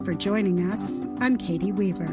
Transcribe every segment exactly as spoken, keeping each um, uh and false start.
For joining us, I'm Katie Weaver.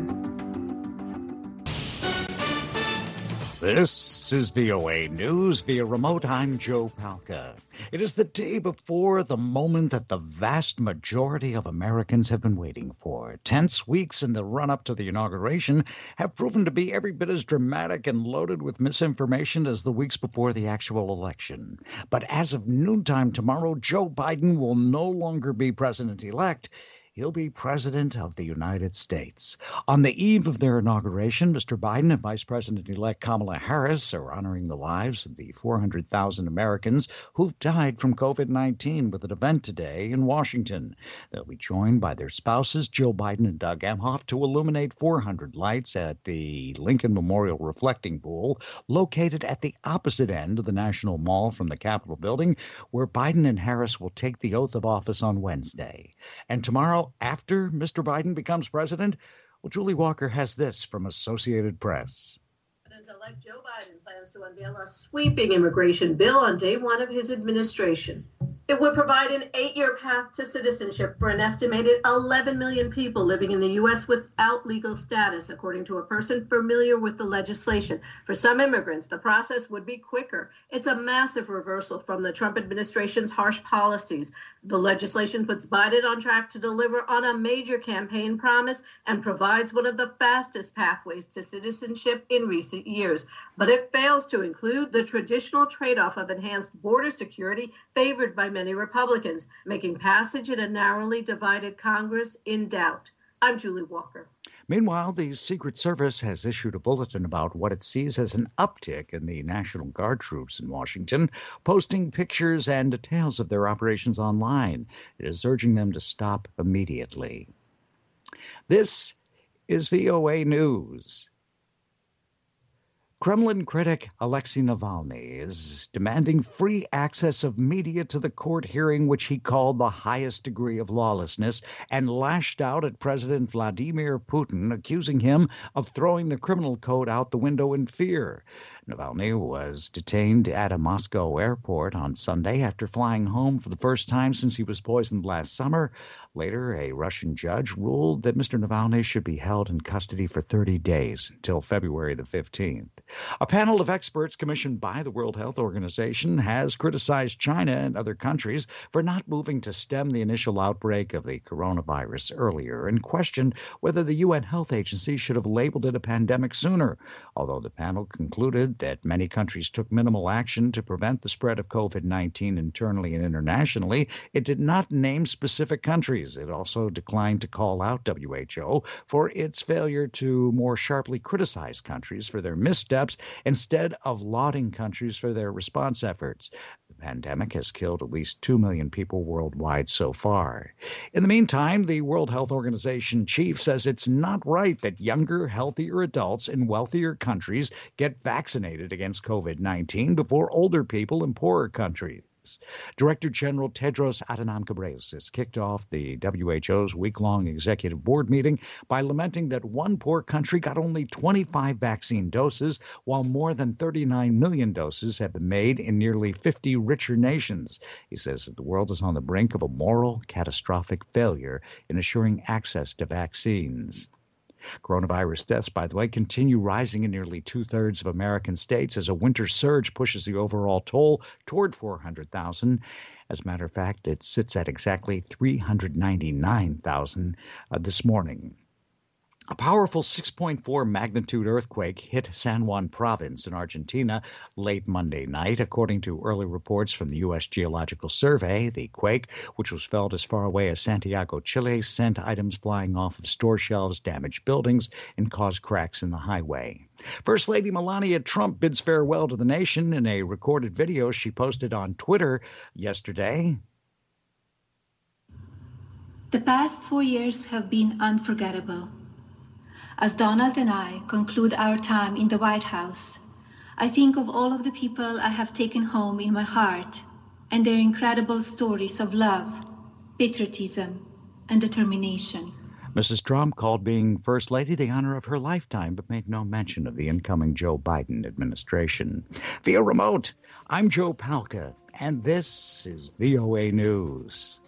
This is V O A News via remote. I'm Joe Palca. It is the day before the moment that the vast majority of Americans have been waiting for. Tense weeks in the run-up to the inauguration have proven to be every bit as dramatic and loaded with misinformation as the weeks before the actual election. But as of noontime tomorrow, Joe Biden will no longer be president-elect. He'll be President of the United States. On the eve of their inauguration, Mister Biden and Vice President-elect Kamala Harris are honoring the lives of the four hundred thousand Americans who've died from covid nineteen with an event today in Washington. They'll be joined by their spouses, Jill Biden and Doug Emhoff, to illuminate four hundred lights at the Lincoln Memorial Reflecting Pool, located at the opposite end of the National Mall from the Capitol building, where Biden and Harris will take the oath of office on Wednesday. And tomorrow, after Mister Biden becomes president, well, Julie Walker has this from Associated Press. President-elect Joe Biden plans to unveil a sweeping immigration bill on day one of his administration. It would provide an eight-year path to citizenship for an estimated eleven million people living in the U S without legal status, according to a person familiar with the legislation. For some immigrants, the process would be quicker. It's a massive reversal from the Trump administration's harsh policies. The legislation puts Biden on track to deliver on a major campaign promise and provides one of the fastest pathways to citizenship in recent years. But it fails to include the traditional trade-off of enhanced border security favored by many Republicans, making passage in a narrowly divided Congress in doubt. I'm Julie Walker. Meanwhile, the Secret Service has issued a bulletin about what it sees as an uptick in the National Guard troops in Washington, posting pictures and details of their operations online. It is urging them to stop immediately. This is V O A News. Kremlin critic Alexei Navalny is demanding free access of media to the court hearing, which he called the highest degree of lawlessness, and lashed out at President Vladimir Putin, accusing him of throwing the criminal code out the window in fear. Navalny was detained at a Moscow airport on Sunday after flying home for the first time since he was poisoned last summer. Later, a Russian judge ruled that Mister Navalny should be held in custody for thirty days until February the fifteenth. A panel of experts commissioned by the World Health Organization has criticized China and other countries for not moving to stem the initial outbreak of the coronavirus earlier and questioned whether the U N Health Agency should have labeled it a pandemic sooner. Although the panel concluded that many countries took minimal action to prevent the spread of covid nineteen internally and internationally, it did not name specific countries. It also declined to call out W H O for its failure to more sharply criticize countries for their missteps instead of lauding countries for their response efforts. The pandemic has killed at least two million people worldwide so far. In the meantime, the World Health Organization chief says it's not right that younger, healthier adults in wealthier countries get vaccinated against covid nineteen before older people in poorer countries. Director General Tedros Adhanom Ghebreyesus kicked off the W H O's week-long executive board meeting by lamenting that one poor country got only twenty-five vaccine doses, while more than thirty-nine million doses have been made in nearly fifty richer nations. He says that the world is on the brink of a moral, catastrophic failure in assuring access to vaccines. Coronavirus deaths, by the way, continue rising in nearly two-thirds of American states as a winter surge pushes the overall toll toward four hundred thousand. As a matter of fact, it sits at exactly three hundred ninety-nine thousand uh, this morning. A powerful six point four magnitude earthquake hit San Juan province in Argentina late Monday night. According to early reports from the U S Geological Survey, the quake, which was felt as far away as Santiago, Chile, sent items flying off of store shelves, damaged buildings, and caused cracks in the highway. First Lady Melania Trump bids farewell to the nation in a recorded video she posted on Twitter yesterday. The past four years have been unforgettable. As Donald and I conclude our time in the White House, I think of all of the people I have taken home in my heart and their incredible stories of love, patriotism, and determination. Missus Trump called being First Lady the honor of her lifetime, but made no mention of the incoming Joe Biden administration. Via remote, I'm Joe Palca, and this is V O A News.